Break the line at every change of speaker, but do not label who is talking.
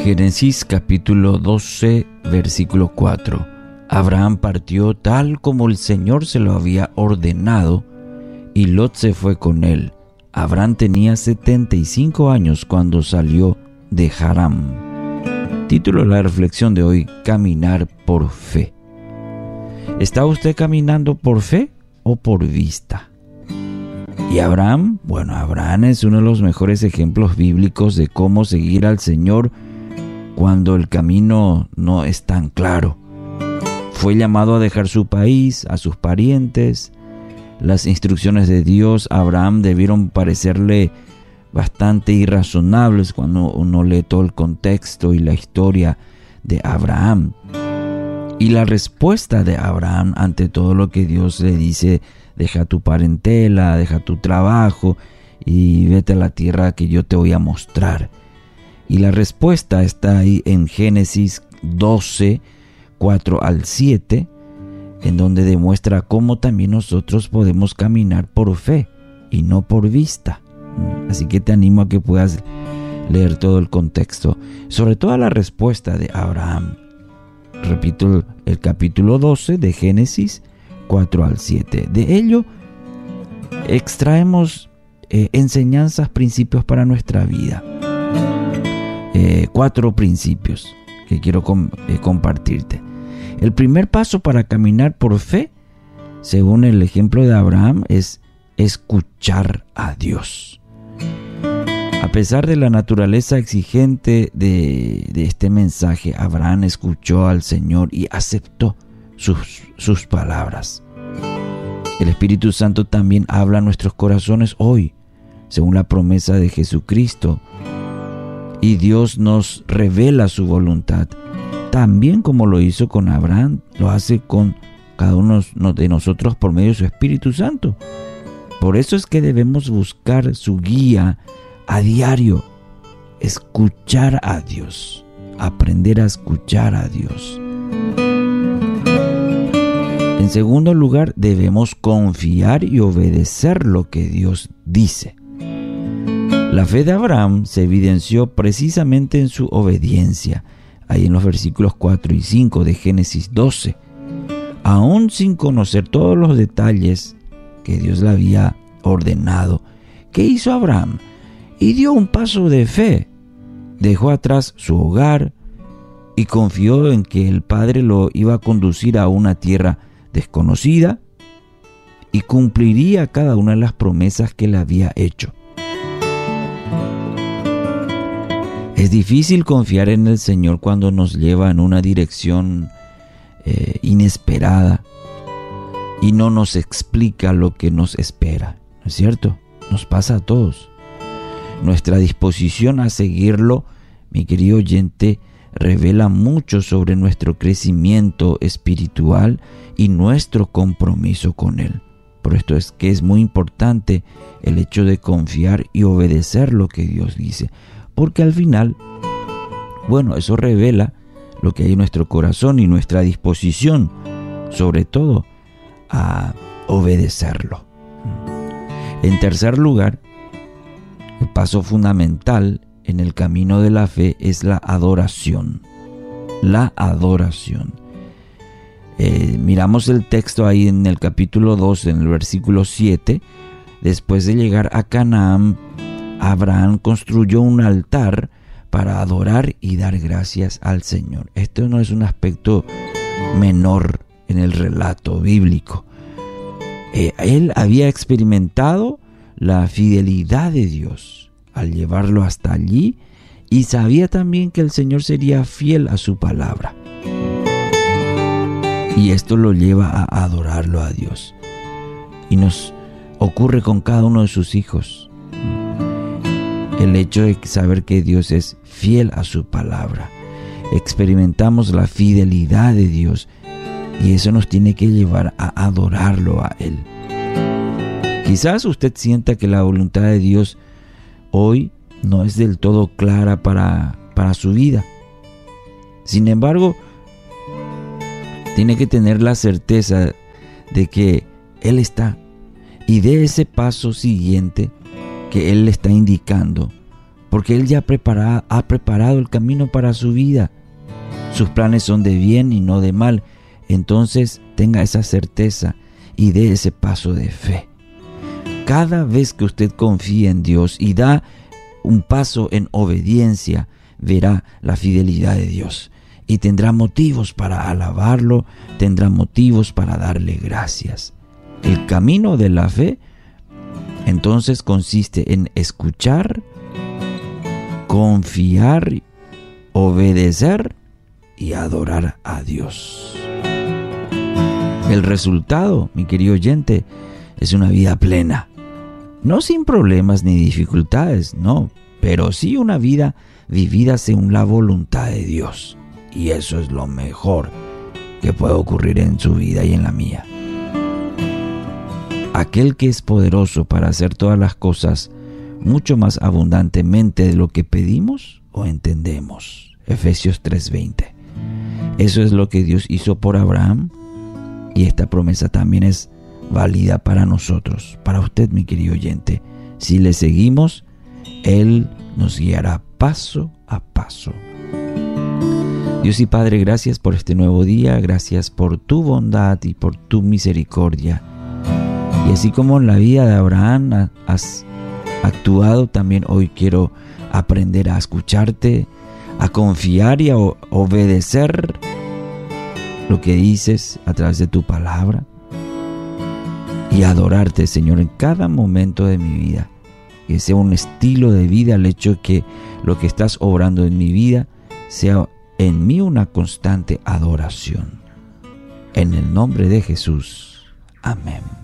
Génesis capítulo 12, versículo 4. Abraham partió tal como el Señor se lo había ordenado, y Lot se fue con él. Abraham tenía 75 años cuando salió de Harán. Título de la reflexión de hoy: Caminar por fe. ¿Está usted caminando por fe o por vista? Y Abraham, Abraham es uno de los mejores ejemplos bíblicos de cómo seguir al Señor cuando el camino no es tan claro. Fue llamado a dejar su país, a sus parientes. Las instrucciones de Dios a Abraham debieron parecerle bastante irrazonables cuando uno lee todo el contexto y la historia de Abraham. Y la respuesta de Abraham ante todo lo que Dios le dice: deja tu parentela, deja tu trabajo y vete a la tierra que yo te voy a mostrar. Y la respuesta está ahí en Génesis 12, 4 al 7, en donde demuestra cómo también nosotros podemos caminar por fe y no por vista. Así que te animo a que puedas leer todo el contexto, sobre todo la respuesta de Abraham. Repito, el capítulo 12 de Génesis 4 al 7. De ello extraemos enseñanzas, principios para nuestra vida. 4 principios que quiero compartirte. El primer paso para caminar por fe, según el ejemplo de Abraham, es escuchar a Dios. A pesar de la naturaleza exigente de este mensaje, Abraham escuchó al Señor y aceptó sus palabras. El Espíritu Santo también habla a nuestros corazones hoy, según la promesa de Jesucristo. Y Dios nos revela su voluntad, también como lo hizo con Abraham, lo hace con cada uno de nosotros por medio de su Espíritu Santo. Por eso es que debemos buscar su guía a diario, escuchar a Dios, aprender a escuchar a Dios. En segundo lugar, debemos confiar y obedecer lo que Dios dice. La fe de Abraham se evidenció precisamente en su obediencia, ahí en los versículos 4 y 5 de Génesis 12. Aún sin conocer todos los detalles que Dios le había ordenado, ¿qué hizo Abraham? Y dio un paso de fe. Dejó atrás su hogar y confió en que el Padre lo iba a conducir a una tierra desconocida y cumpliría cada una de las promesas que le había hecho. Es difícil confiar en el Señor cuando nos lleva en una dirección inesperada y no nos explica lo que nos espera, ¿no es cierto? Nos pasa a todos. Nuestra disposición a seguirlo, mi querido oyente, revela mucho sobre nuestro crecimiento espiritual y nuestro compromiso con Él. Por esto es que es muy importante el hecho de confiar y obedecer lo que Dios dice, porque al final, eso revela lo que hay en nuestro corazón y nuestra disposición, sobre todo, a obedecerlo. En tercer lugar, el paso fundamental en el camino de la fe es la adoración. La adoración. Miramos el texto ahí en el capítulo 2, en el versículo 7. Después de llegar a Canaán, Abraham construyó un altar para adorar y dar gracias al Señor. Esto no es un aspecto menor en el relato bíblico. Él había experimentado la fidelidad de Dios al llevarlo hasta allí y sabía también que el Señor sería fiel a su palabra. Y esto lo lleva a adorarlo a Dios. Y nos ocurre con cada uno de sus hijos. El hecho de saber que Dios es fiel a su palabra. Experimentamos la fidelidad de Dios y eso nos tiene que llevar a adorarlo a Él. Quizás usted sienta que la voluntad de Dios hoy no es del todo clara para su vida. Sin embargo, tiene que tener la certeza de que Él está y dé ese paso siguiente que Él le está indicando porque Él ya ha preparado el camino para su vida. Sus planes son de bien y no de mal. Entonces tenga esa certeza y dé ese paso de fe. Cada vez que usted confía en Dios y da un paso en obediencia, verá la fidelidad de Dios y tendrá motivos para alabarlo, tendrá motivos para darle gracias. El camino de la fe entonces consiste en escuchar, confiar, obedecer y adorar a Dios. El resultado, mi querido oyente, es una vida plena. No sin problemas ni dificultades, no, pero sí una vida vivida según la voluntad de Dios. Y eso es lo mejor que puede ocurrir en su vida y en la mía. Aquel que es poderoso para hacer todas las cosas mucho más abundantemente de lo que pedimos o entendemos. Efesios 3:20. Eso es lo que Dios hizo por Abraham, y esta promesa también es válida para nosotros, para usted, mi querido oyente. Si le seguimos, Él nos guiará paso a paso. Dios y Padre, gracias por este nuevo día, gracias por tu bondad y por tu misericordia. Y así como en la vida de Abraham has actuado, también hoy quiero aprender a escucharte, a confiar y a obedecer lo que dices a través de tu palabra, y adorarte, Señor, en cada momento de mi vida. Que sea un estilo de vida el hecho de que lo que estás obrando en mi vida sea en mí una constante adoración. En el nombre de Jesús. Amén.